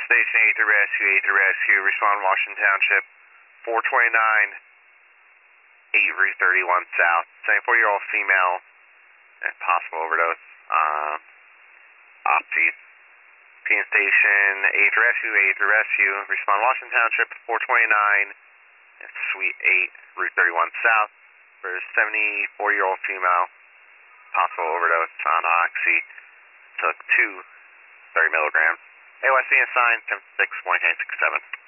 Station 8 to rescue, respond Washington Township, 429, 8 Route 31 South, 74-year-old female, and possible overdose, off-peak. PM Station 8 to rescue, respond Washington Township, 429, Suite 8, Route 31 South, for a 74-year-old female, possible overdose on oxy, took 2 30 milligrams. AYC assigned 10-6, 167.